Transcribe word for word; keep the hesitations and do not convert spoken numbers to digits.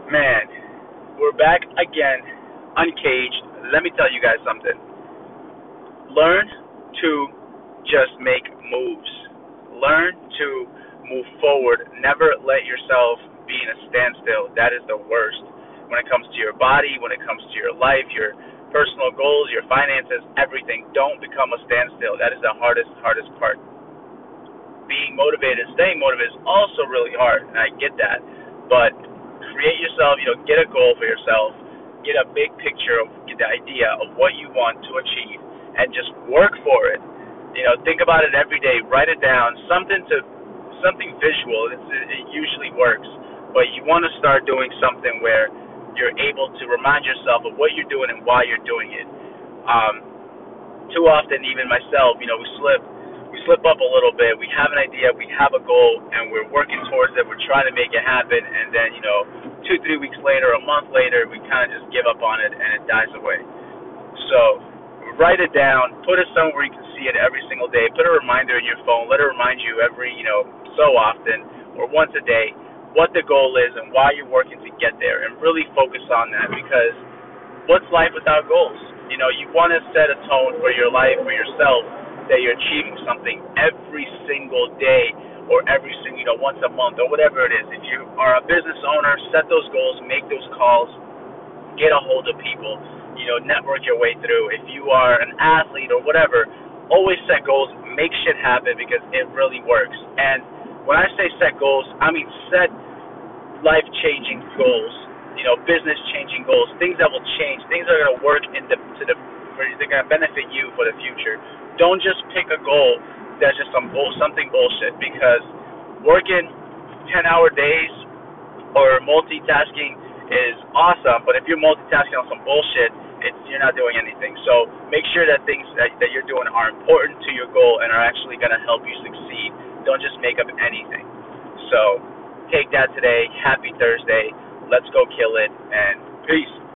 Man, we're back again, uncaged. Let me tell you guys something. Learn to just make moves. Learn to move forward. Never let yourself be in a standstill. That is the worst. When it comes to your body, when it comes to your life, your personal goals, your finances, everything. Don't become a standstill. That is the hardest, hardest part. Being motivated, staying motivated is also really hard, and I get that. But create yourself, you know, get a goal for yourself, get a big picture of get the idea of what you want to achieve, and just work for it. You know, think about it every day, write it down, something to something visual. It's, it usually works, but you want to start doing something where you're able to remind yourself of what you're doing and why you're doing it. Um, too often, even myself, you know, we slip we slip up a little bit. We have an idea, we have a goal, and we're working towards it. We're trying to make it happen, and then, you know, two, three weeks later, a month later, we kind of just give up on it, and it dies away. So write it down, put it somewhere where you can see it every single day. Put a reminder in your phone. Let it remind you every, you know, so often or once a day what the goal is and why you're working to get there, and really focus on that, because what's life without goals? You know, you want to set a tone for your life, for yourself, that you're achieving something every single day or every single, you know, once a month or whatever it is. If you are a business owner, set those goals, make those calls, get a hold of people, you know, network your way through. If you are an athlete or whatever, always set goals, make shit happen, because it really works. And when I say set goals, I mean set life-changing goals, you know, business-changing goals, things that will change, things that are going to work into the, they're going to benefit you for the future. Don't just pick a goal that's just some bull, something bullshit, because working ten-hour days or multitasking is awesome, but if you're multitasking on some bullshit, it's, you're not doing anything. So make sure that things that, that you're doing are important to your goal and are actually going to help you succeed. Don't just make up anything. So take that today. Happy Thursday. Let's go kill it, and peace.